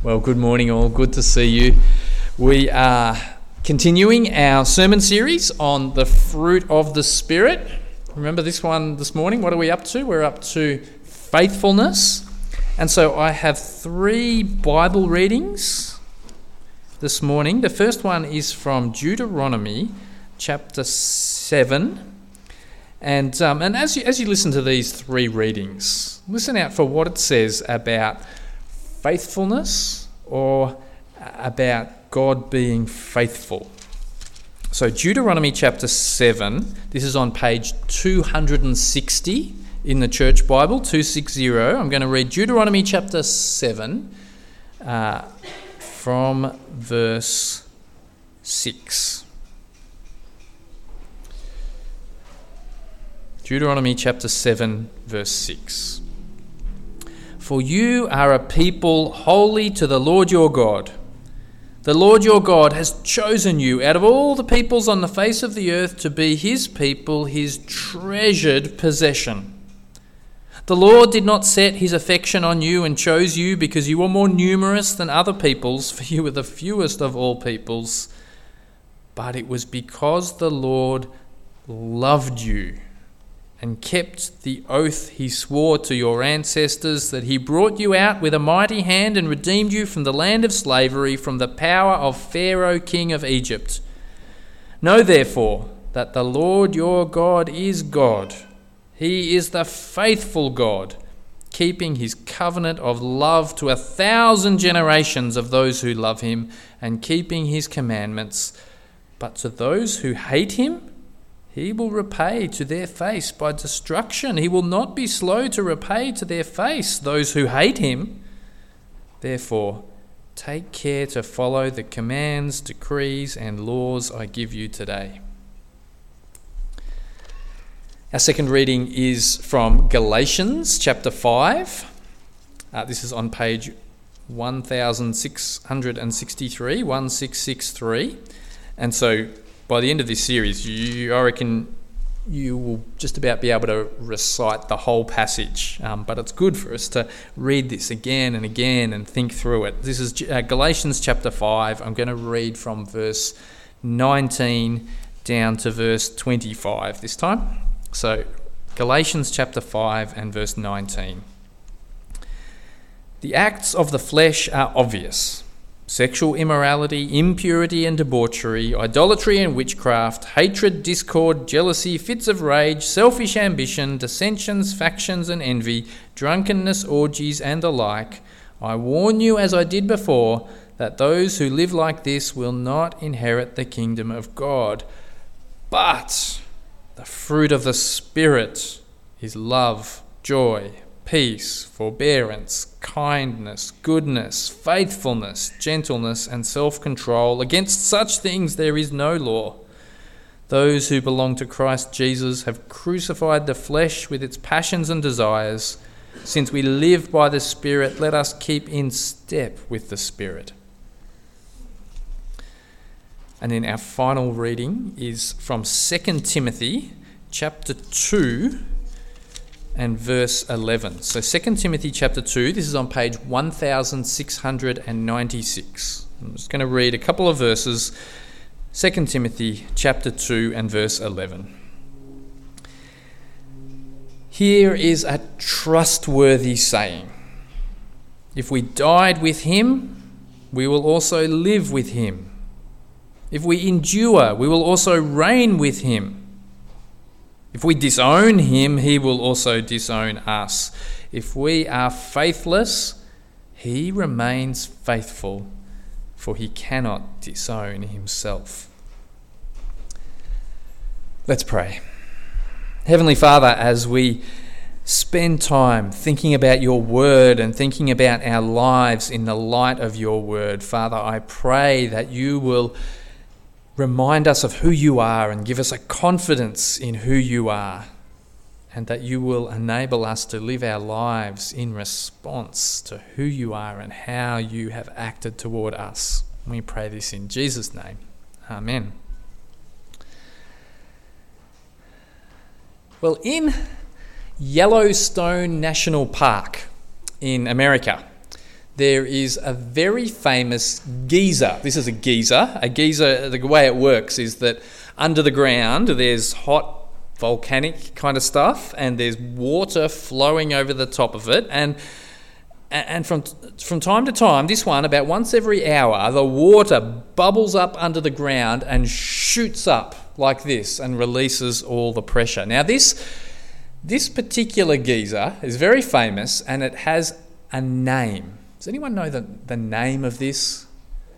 Well, good morning all. Good to see you. We are continuing our sermon series on the fruit of the Spirit. Remember this one this morning? What are we up to? We're up to faithfulness. And so I have 3 Bible readings this morning. The first one is from Deuteronomy chapter 7. And as you listen to these 3 readings, listen out for what it says about faithfulness or about God being faithful. So Deuteronomy chapter 7, this is on page 260 in the Church Bible, 260. I'm going to read Deuteronomy chapter 7 from verse 6. Deuteronomy chapter 7, verse 6. For you are a people holy to the Lord your God. The Lord your God has chosen you out of all the peoples on the face of the earth to be his people, his treasured possession. The Lord did not set his affection on you and chose you because you were more numerous than other peoples, for you were the fewest of all peoples, but it was because the Lord loved you and kept the oath he swore to your ancestors, that he brought you out with a mighty hand and redeemed you from the land of slavery, from the power of Pharaoh, king of Egypt. Know therefore that the Lord your God is God. He is the faithful God, keeping his covenant of love to 1,000 generations of those who love him and keeping his commandments. But to those who hate him, he will repay to their face by destruction. He will not be slow to repay to their face those who hate him. Therefore, take care to follow the commands, decrees, and laws I give you today. Our second reading is from Galatians chapter 5. This is on page 1663, 1663. And so by the end of this series, I reckon you will just about be able to recite the whole passage. But it's good for us to read this again and again and think through it. This is Galatians chapter 5. I'm going to read from verse 19 down to verse 25 this time. So Galatians chapter 5 and verse 19. The acts of the flesh are obvious: sexual immorality, impurity and debauchery, idolatry and witchcraft, hatred, discord, jealousy, fits of rage, selfish ambition, dissensions, factions and envy, drunkenness, orgies and the like. I warn you, as I did before, that those who live like this will not inherit the kingdom of God. But the fruit of the Spirit is love, joy, peace, forbearance, kindness, goodness, faithfulness, gentleness, and self-control. Against such things there is no law. Those who belong to Christ Jesus have crucified the flesh with its passions and desires. Since we live by the Spirit, let us keep in step with the Spirit. And then our final reading is from 2 Timothy chapter 2 and verse 11. So 2 Timothy chapter 2, this is on page 1696. I'm just going to read a couple of verses. 2 Timothy chapter 2 and verse 11. Here is a trustworthy saying: if we died with him, we will also live with him. If we endure, we will also reign with him. If we disown him, he will also disown us. If we are faithless, he remains faithful, for he cannot disown himself. Let's pray. Heavenly Father, as we spend time thinking about your word and thinking about our lives in the light of your word, Father, I pray that you will remind us of who you are and give us a confidence in who you are, and that you will enable us to live our lives in response to who you are and how you have acted toward us. We pray this in Jesus' name. Amen. Well, in Yellowstone National Park in America, there is a very famous geyser. This is a geyser. A geyser, the way it works is that under the ground there's hot volcanic kind of stuff and there's water flowing over the top of it. And from time to time, this one, about once every hour, the water bubbles up under the ground and shoots up like this and releases all the pressure. Now this particular geyser is very famous and it has a name. Does anyone know the name of this?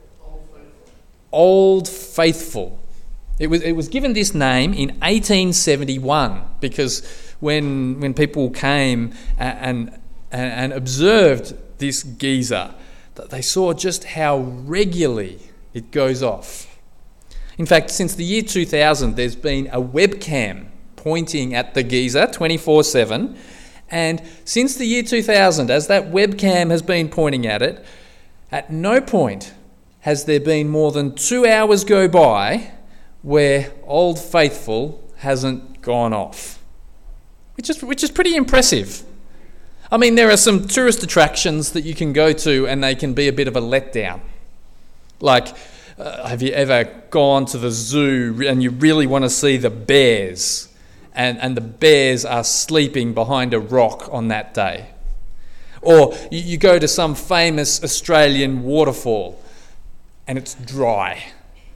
Old Faithful. It was given this name in 1871 because when people came and observed this geyser, they saw just how regularly it goes off. In fact, since the year 2000, there's been a webcam pointing at the geyser 24/7. And since the year 2000, as that webcam has been pointing at it, at no point has there been more than 2 hours go by where Old Faithful hasn't gone off, which is pretty impressive. I mean, there are some tourist attractions that you can go to and they can be a bit of a letdown. Like, have you ever gone to the zoo and you really want to see the bears and the bears are sleeping behind a rock on that day? Or you go to some famous Australian waterfall and it's dry.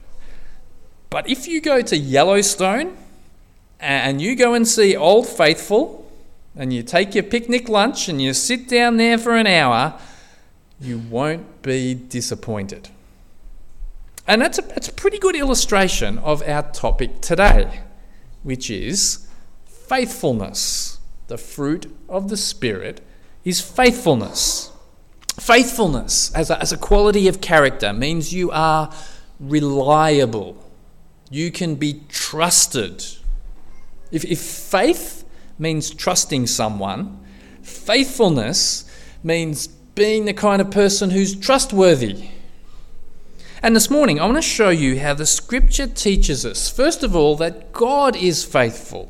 But if you go to Yellowstone and you go and see Old Faithful and you take your picnic lunch and you sit down there for an hour, you won't be disappointed. And that's a pretty good illustration of our topic today, which is faithfulness. The fruit of the Spirit is faithfulness. Faithfulness as a quality of character means you are reliable. You can be trusted. If faith means trusting someone, faithfulness means being the kind of person who's trustworthy. And this morning, I want to show you how the Scripture teaches us, first of all, that God is faithful.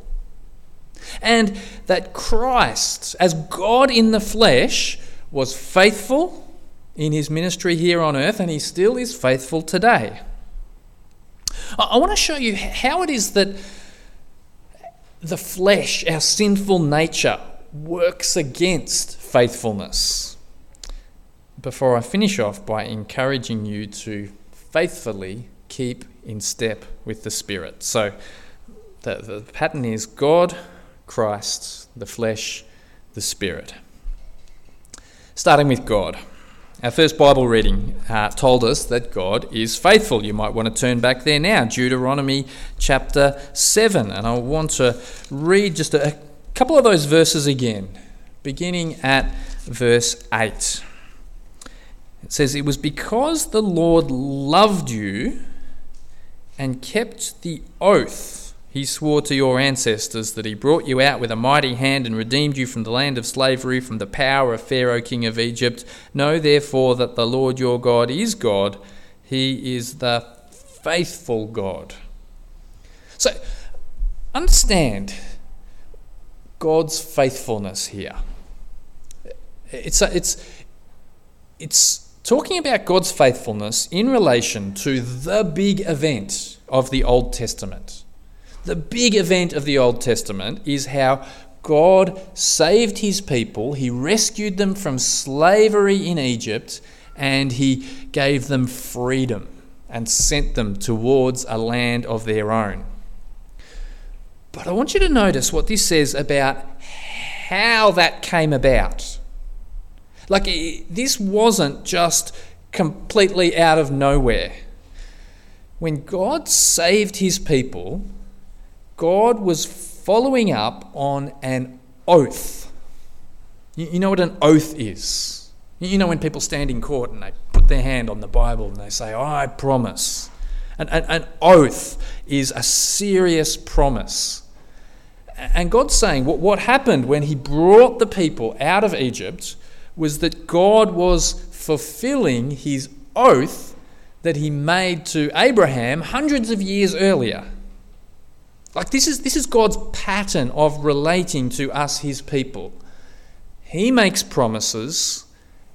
And that Christ, as God in the flesh, was faithful in his ministry here on earth, and he still is faithful today. I want to show you how it is that the flesh, our sinful nature, works against faithfulness. Before I finish off by encouraging you to faithfully keep in step with the Spirit. So the pattern is God, Christ, the flesh, the Spirit. Starting with God. Our first Bible reading told us that God is faithful. You might want to turn back there now, Deuteronomy chapter 7. And I want to read just a couple of those verses again, beginning at verse 8. It says, "It was because the Lord loved you and kept the oath he swore to your ancestors that he brought you out with a mighty hand and redeemed you from the land of slavery, from the power of Pharaoh, king of Egypt. Know therefore that the Lord your God is God. He is the faithful God." So, understand God's faithfulness here. It's talking about God's faithfulness in relation to the big event of the Old Testament. The big event of the Old Testament is how God saved his people, he rescued them from slavery in Egypt, and he gave them freedom and sent them towards a land of their own. But I want you to notice what this says about how that came about. Like, this wasn't just completely out of nowhere. When God saved his people, God was following up on an oath. You know what an oath is? You know when people stand in court and they put their hand on the Bible and they say, "I promise." An oath is a serious promise. And God's saying what happened when he brought the people out of Egypt was that God was fulfilling his oath that he made to Abraham hundreds of years earlier. Like, this is God's pattern of relating to us, his people. He makes promises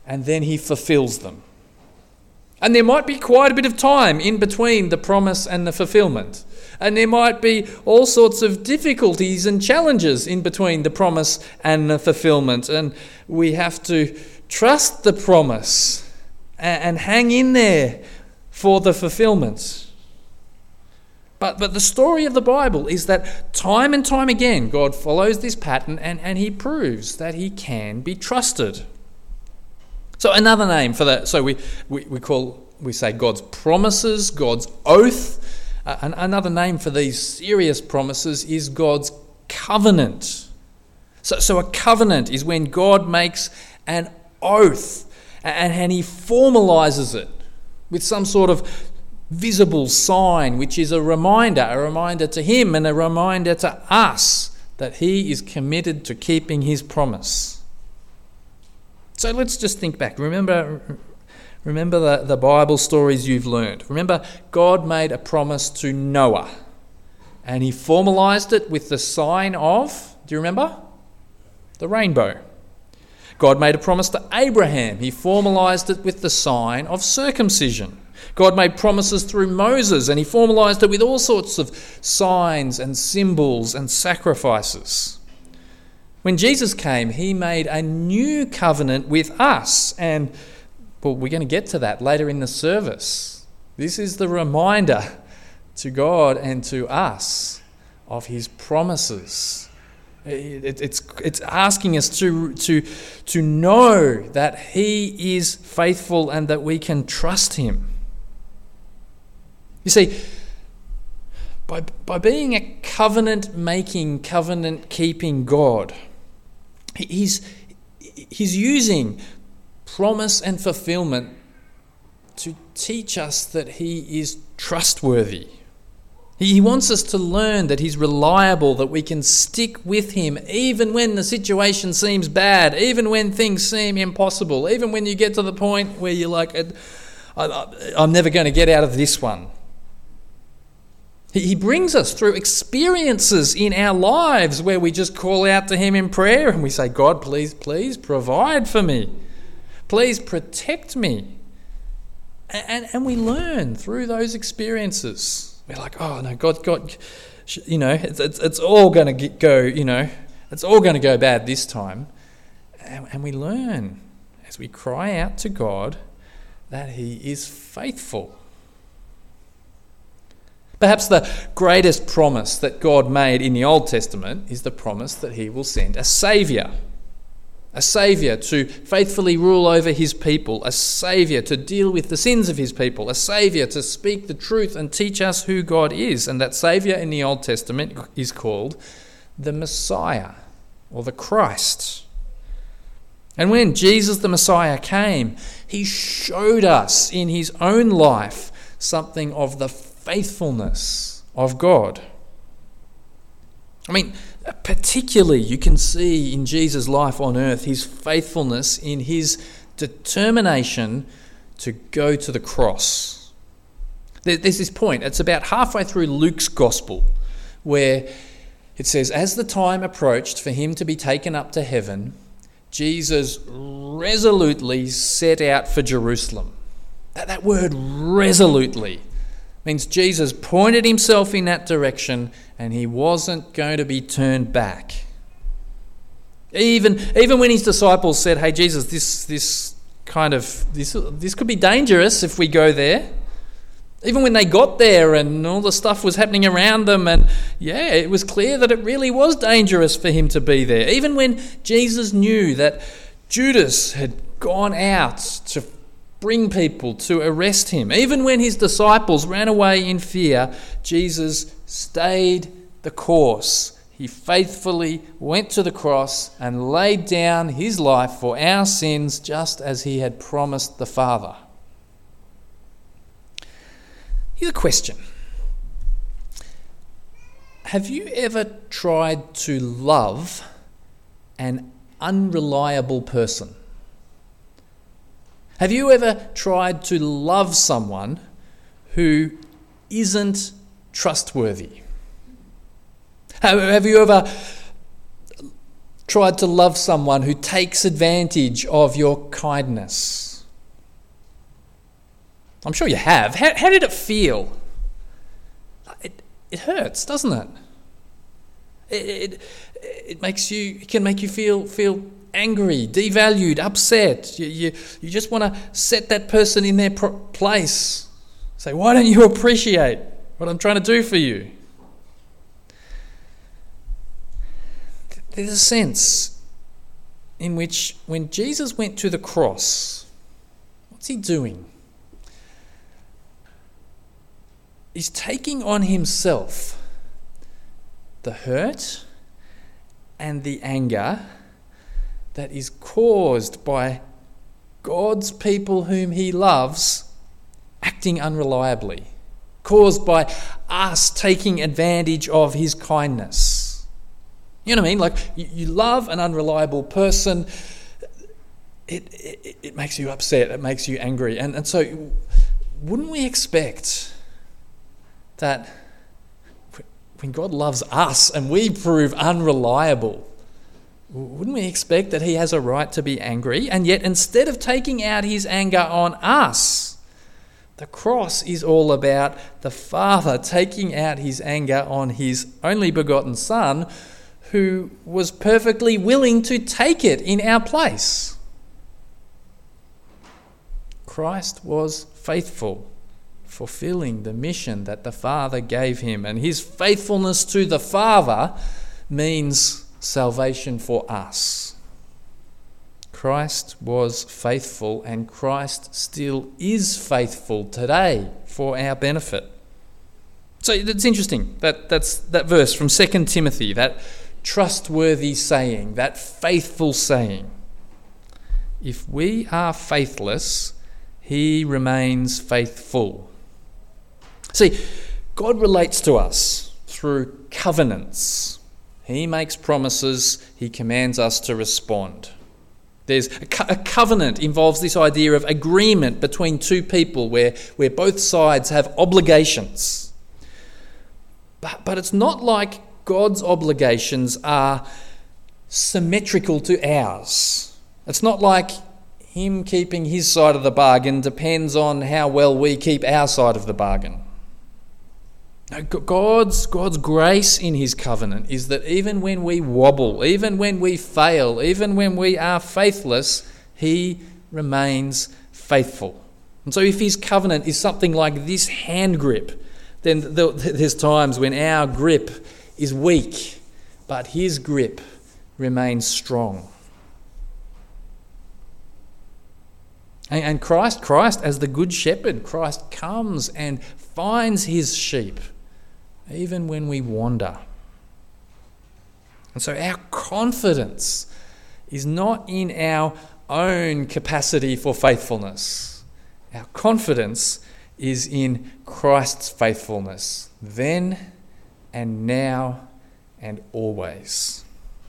and then he fulfills them. And there might be quite a bit of time in between the promise and the fulfillment. And there might be all sorts of difficulties and challenges in between the promise and the fulfillment. And we have to trust the promise and hang in there for the fulfillment. But the story of the Bible is that time and time again, God follows this pattern and he proves that he can be trusted. So another name for that, so we say God's promises, God's oath. Another name for these serious promises is God's covenant. So a covenant is when God makes an oath and he formalizes it with some sort of visible sign, which is a reminder to him and a reminder to us that he is committed to keeping his promise. So let's just think back. Remember the Bible stories you've learned. Remember, God made a promise to Noah, and he formalized it with the sign of, do you remember? The rainbow. God made a promise to Abraham. He formalized it with the sign of circumcision. God made promises through Moses, and he formalized it with all sorts of signs and symbols and sacrifices. When Jesus came, he made a new covenant with us, and well, we're going to get to that later in the service. This is the reminder to God and to us of his promises. It's asking us to know that he is faithful and that we can trust him. You see, by being a covenant-making, covenant-keeping God, He's using promise and fulfillment to teach us that he is trustworthy. He wants us to learn that he's reliable, that we can stick with him even when the situation seems bad, even when things seem impossible, even when you get to the point where you're like, I'm never going to get out of this one. He brings us through experiences in our lives where we just call out to him in prayer and we say, God, please provide for me. Please protect me. And we learn through those experiences. We're like, oh no, God, it's all going to go, it's all going to go bad this time. And we learn as we cry out to God that he is faithful. Perhaps the greatest promise that God made in the Old Testament is the promise that he will send a Saviour to faithfully rule over his people, a Saviour to deal with the sins of his people, a Saviour to speak the truth and teach us who God is. And that Saviour in the Old Testament is called the Messiah or the Christ. And when Jesus the Messiah came, he showed us in his own life something of the faithfulness of God. I mean, particularly you can see in Jesus' life on earth his faithfulness in his determination to go to the cross. There's this point, it's about halfway through Luke's gospel, where it says, as the time approached for him to be taken up to heaven, Jesus resolutely set out for Jerusalem. That word resolutely means Jesus pointed himself in that direction and he wasn't going to be turned back. Even when his disciples said, hey Jesus, this could be dangerous if we go there. Even when they got there and all the stuff was happening around them, and it was clear that it really was dangerous for him to be there. Even when Jesus knew that Judas had gone out to bring people to arrest him. Even when his disciples ran away in fear, Jesus stayed the course. He faithfully went to the cross and laid down his life for our sins just as he had promised the Father. Here's a question. Have you ever tried to love an unreliable person? Have you ever tried to love someone who isn't trustworthy? Have you ever tried to love someone who takes advantage of your kindness? I'm sure you have. How did it feel? It hurts, doesn't it? It can make you feel angry, devalued, upset. You just want to set that person in their place. Say, why don't you appreciate what I'm trying to do for you? There's a sense in which when Jesus went to the cross, what's he doing? He's taking on himself the hurt and the anger that is caused by God's people whom he loves acting unreliably, caused by us taking advantage of his kindness. You know what I mean? Like, you love an unreliable person, it makes you upset, it makes you angry. And so wouldn't we expect that when God loves us and we prove unreliable, wouldn't we expect that he has a right to be angry? And yet, instead of taking out his anger on us, the cross is all about the Father taking out his anger on his only begotten Son, who was perfectly willing to take it in our place. Christ was faithful, fulfilling the mission that the Father gave him, and his faithfulness to the Father means salvation for us. Christ was faithful, and Christ still is faithful today for our benefit. So it's interesting that's that verse from 2 Timothy, that trustworthy saying, that faithful saying. If we are faithless, he remains faithful. See, God relates to us through covenants. He makes promises, he commands us to respond. There's a covenant involves this idea of agreement between two people where both sides have obligations. But it's not like God's obligations are symmetrical to ours. It's not like him keeping his side of the bargain depends on how well we keep our side of the bargain. No, God's grace in his covenant is that even when we wobble, even when we fail, even when we are faithless, he remains faithful. And so if his covenant is something like this hand grip, then there's times when our grip is weak, but his grip remains strong. And Christ as the good shepherd, Christ comes and finds his sheep, even when we wander. And so our confidence is not in our own capacity for faithfulness. Our confidence is in Christ's faithfulness, then and now and always.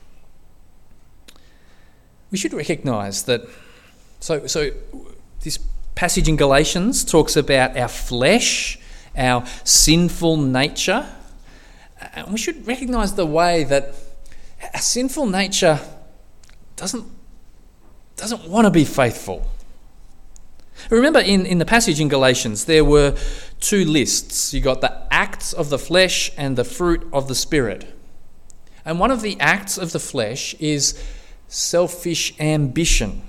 We should recognise that so this passage in Galatians talks about our flesh, our sinful nature. And we should recognise the way that our sinful nature doesn't want to be faithful. Remember in the passage in Galatians, there were two lists. You got the acts of the flesh and the fruit of the Spirit. And one of the acts of the flesh is selfish ambition.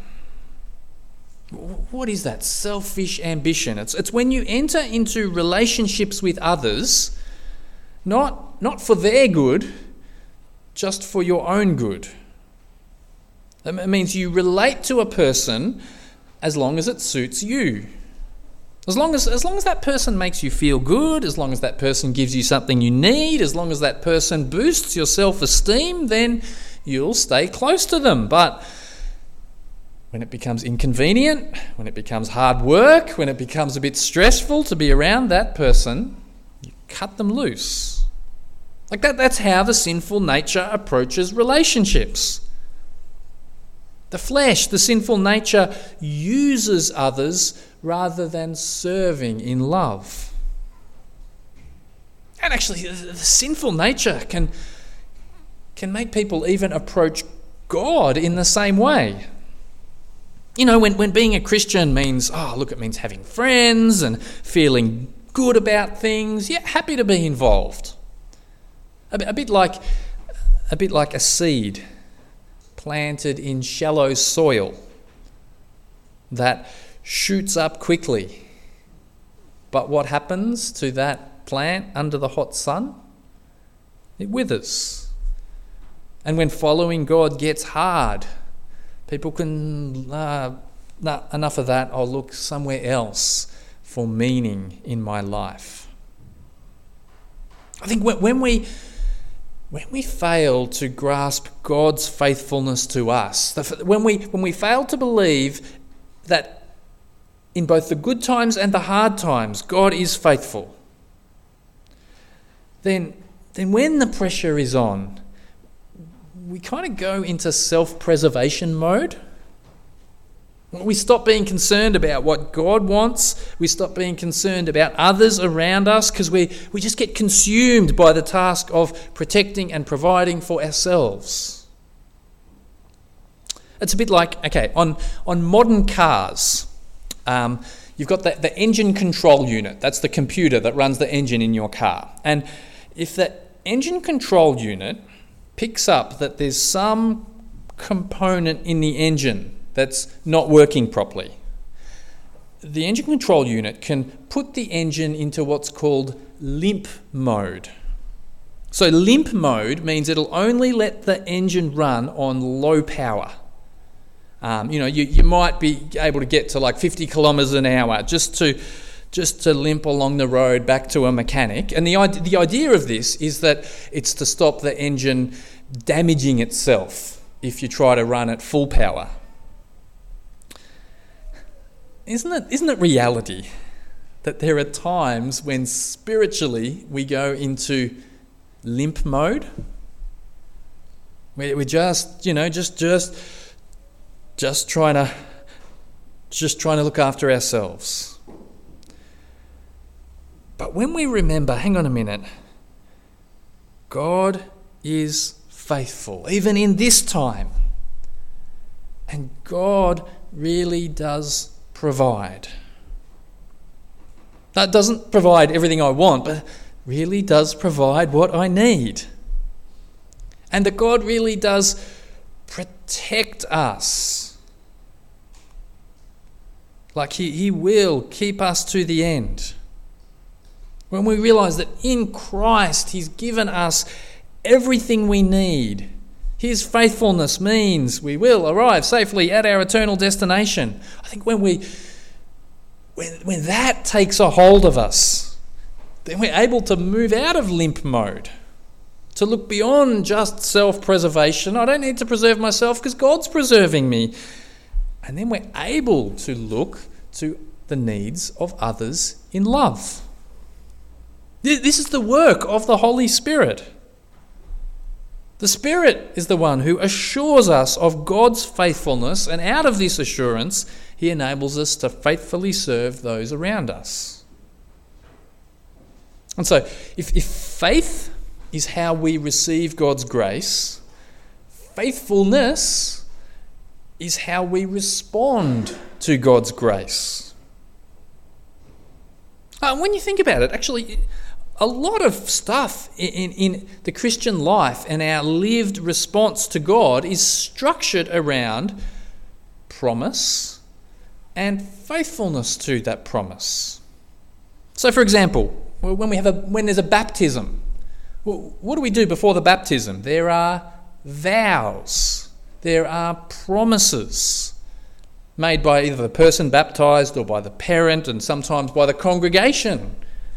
What is that? Selfish ambition. It's when you enter into relationships with others, not for their good, just for your own good. It means you relate to a person as long as it suits you. As long as that person makes you feel good, as long as that person gives you something you need, as long as that person boosts your self-esteem, then you'll stay close to them. But when it becomes inconvenient, when it becomes hard work, when it becomes a bit stressful to be around that person, you cut them loose. Like that's how the sinful nature approaches relationships. The flesh, the sinful nature, uses others rather than serving in love. And actually, the sinful nature can make people even approach God in the same way. You know, when being a Christian means, it means having friends and feeling good about things. Yeah, happy to be involved. A bit like a seed planted in shallow soil that shoots up quickly. But what happens to that plant under the hot sun? It withers. And when following God gets hard, people can, enough of that, I'll look somewhere else for meaning in my life. I think when we fail to grasp God's faithfulness to us, when we fail to believe that in both the good times and the hard times, God is faithful, then when the pressure is on, we kind of go into self-preservation mode. We stop being concerned about what God wants. We stop being concerned about others around us because we just get consumed by the task of protecting and providing for ourselves. It's a bit like, on modern cars, you've got the engine control unit. That's the computer that runs the engine in your car. And if the engine control unit picks up that there's some component in the engine that's not working properly, the engine control unit can put the engine into what's called limp mode. So limp mode means it'll only let the engine run on low power. You might be able to get to like 50 kilometres an hour just to limp along the road back to a mechanic. And the idea of this is that it's to stop the engine damaging itself if you try to run at full power. Isn't it reality that there are times when spiritually we go into limp mode? We're just trying to look after ourselves. But when we remember, hang on a minute, God is faithful, even in this time. And God really does provide. That doesn't provide everything I want, but really does provide what I need. And that God really does protect us. Like he will keep us to the end. When we realise that in Christ He's given us everything we need. His faithfulness means we will arrive safely at our eternal destination. I think when that takes a hold of us, then we're able to move out of limp mode, to look beyond just self-preservation. I don't need to preserve myself because God's preserving me. And then we're able to look to the needs of others in love. This is the work of the Holy Spirit. The Spirit is the one who assures us of God's faithfulness, and out of this assurance, He enables us to faithfully serve those around us. And so, if faith is how we receive God's grace, faithfulness is how we respond to God's grace. When you think about it, actually, a lot of stuff in the Christian life and our lived response to God is structured around promise and faithfulness to that promise. So, for example, when there's a baptism, what do we do before the baptism? There are vows. There are promises made by either the person baptised or by the parent, and sometimes by the congregation.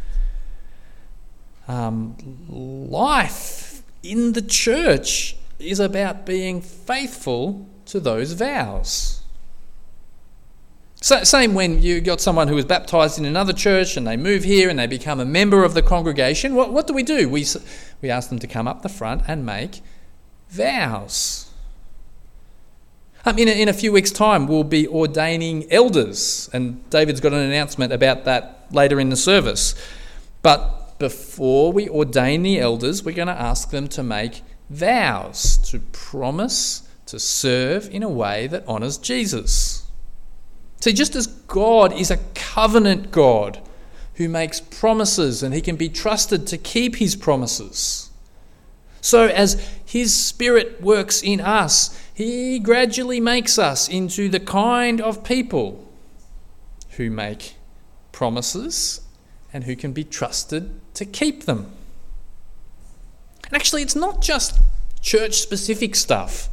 Life in the church is about being faithful to those vows. So, same when you got someone who was baptised in another church and they move here and they become a member of the congregation. What do? We ask them to come up the front and make vows. In a few weeks' time, we'll be ordaining elders, and David's got an announcement about that later in the service. But before we ordain the elders, we're going to ask them to make vows, to promise to serve in a way that honours Jesus. See, just as God is a covenant God who makes promises and he can be trusted to keep his promises, so as his Spirit works in us, he gradually makes us into the kind of people who make promises and who can be trusted to keep them. And actually, it's not just church-specific stuff.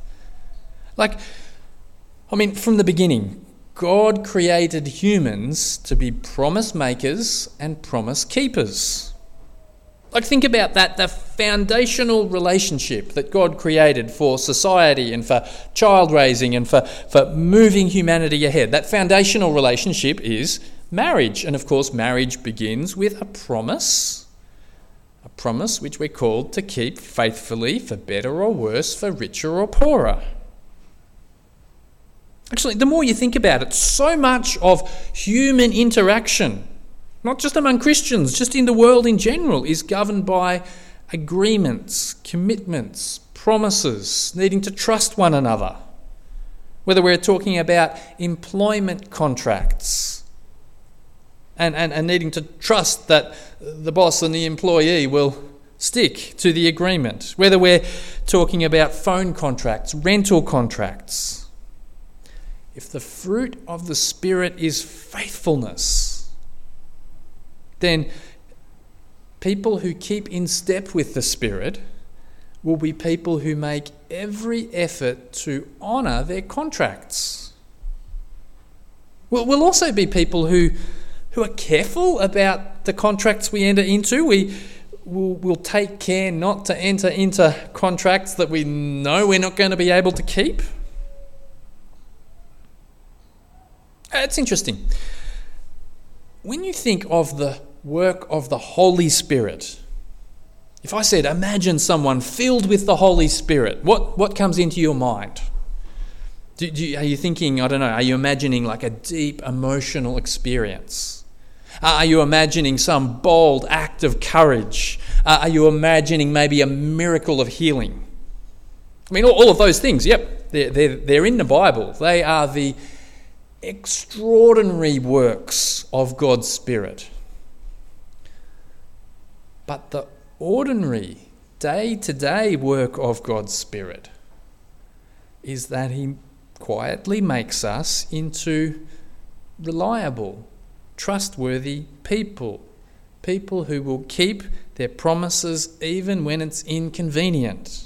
From the beginning, God created humans to be promise makers and promise keepers. Think about that, the foundational relationship that God created for society and for child raising and for moving humanity ahead. That foundational relationship is marriage. And of course, marriage begins with a promise which we're called to keep faithfully, for better or worse, for richer or poorer. Actually, the more you think about it, so much of human interaction, not just among Christians, just in the world in general, is governed by agreements, commitments, promises, needing to trust one another. Whether we're talking about employment contracts and needing to trust that the boss and the employee will stick to the agreement. Whether we're talking about phone contracts, rental contracts. If the fruit of the Spirit is faithfulness, then people who keep in step with the Spirit will be people who make every effort to honour their contracts. We'll also be people who are careful about the contracts we enter into. We'll take care not to enter into contracts that we know we're not going to be able to keep. It's interesting. When you think of the work of the Holy Spirit, if I said, imagine someone filled with the Holy Spirit, what comes into your mind? Are you thinking, are you imagining like a deep emotional experience? Are you imagining some bold act of courage? Are you imagining maybe a miracle of healing? I mean, all of those things, yep, they're in the Bible. They are the extraordinary works of God's Spirit. But the ordinary, day-to-day work of God's Spirit is that he quietly makes us into reliable, trustworthy people who will keep their promises even when it's inconvenient.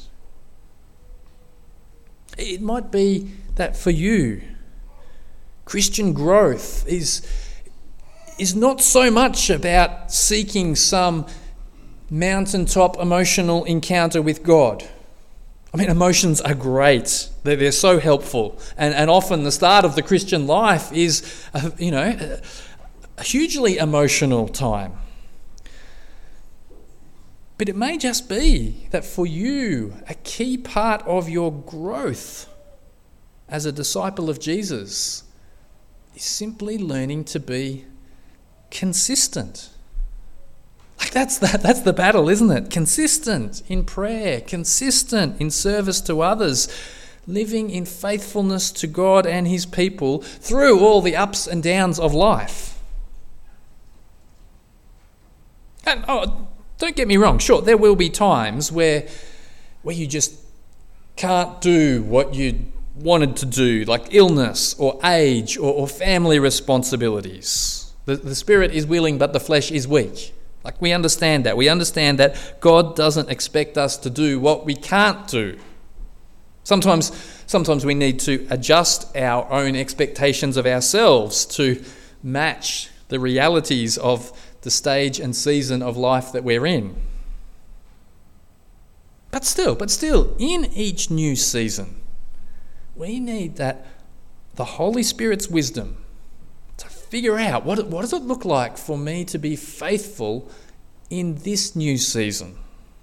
It might be that for you, Christian growth is not so much about seeking some mountaintop emotional encounter with God. I mean, emotions are great. They're so helpful. And often the start of the Christian life is, a hugely emotional time. But it may just be that for you, a key part of your growth as a disciple of Jesus is simply learning to be consistent. That's the battle, isn't it? Consistent in prayer, consistent in service to others, living in faithfulness to God and his people through all the ups and downs of life. And don't get me wrong, sure, there will be times where you just can't do what you wanted to do, like illness or age or family responsibilities. The spirit is willing, but the flesh is weak. We understand that. We understand that God doesn't expect us to do what we can't do. Sometimes we need to adjust our own expectations of ourselves to match the realities of the stage and season of life that we're in. But still, in each new season, we need the Holy Spirit's wisdom to figure out what does it look like for me to be faithful in this new season.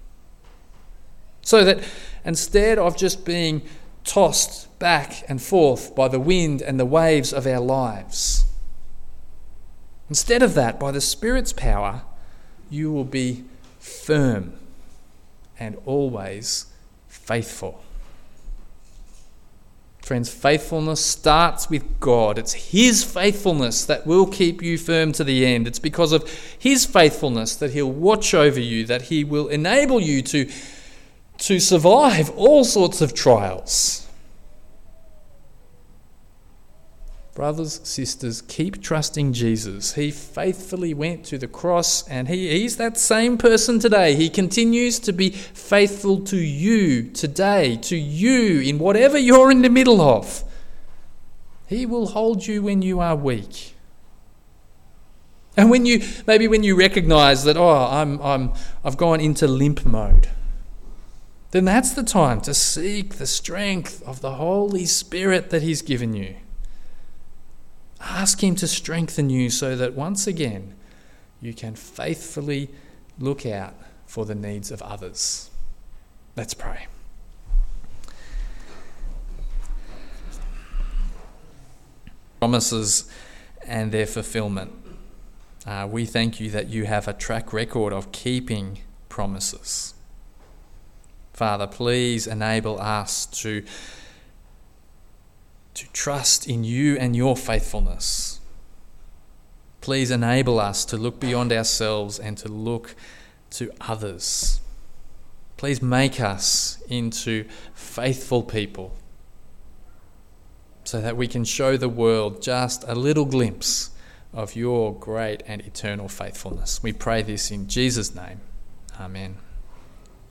So that instead of just being tossed back and forth by the wind and the waves of our lives, instead of that, by the Spirit's power, you will be firm and always faithful. Friends, faithfulness starts with God. It's His faithfulness that will keep you firm to the end. It's because of His faithfulness that He'll watch over you, that He will enable you to survive all sorts of trials. Brothers, sisters, keep trusting Jesus. He faithfully went to the cross, and He's that same person today. He continues to be faithful to you today, to you in whatever you're in the middle of. He will hold you when you are weak. And when you recognise that, I've gone into limp mode, then that's the time to seek the strength of the Holy Spirit that He's given you. Ask Him to strengthen you so that once again you can faithfully look out for the needs of others. Let's pray. Promises and their fulfillment. We thank you that you have a track record of keeping promises. Father, please enable us to trust in you and your faithfulness. Please enable us to look beyond ourselves and to look to others. Please make us into faithful people so that we can show the world just a little glimpse of your great and eternal faithfulness. We pray this in Jesus' name. Amen.